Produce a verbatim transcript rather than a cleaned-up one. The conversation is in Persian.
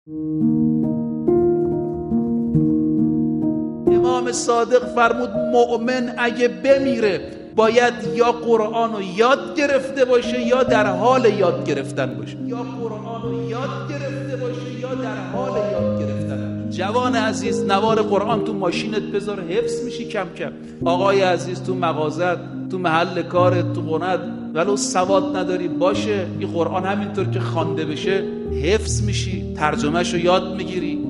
امام صادق فرمود مؤمن اگه بمیره باید یا قرآن رو یاد گرفته باشه یا در حال یاد گرفتن باشه، یا قرآن رو یاد گرفته باشه یا در حال یاد گرفتن. جوان عزیز، نوار قرآن تو ماشینت بذار، حفظ میشی کم کم. آقای عزیز، تو مغازت، تو محل کارت، تو خونت، ولو سواد نداری باشه، این قرآن همینطور که خوانده بشه حفظ میشی، ترجمهشو یاد میگیری،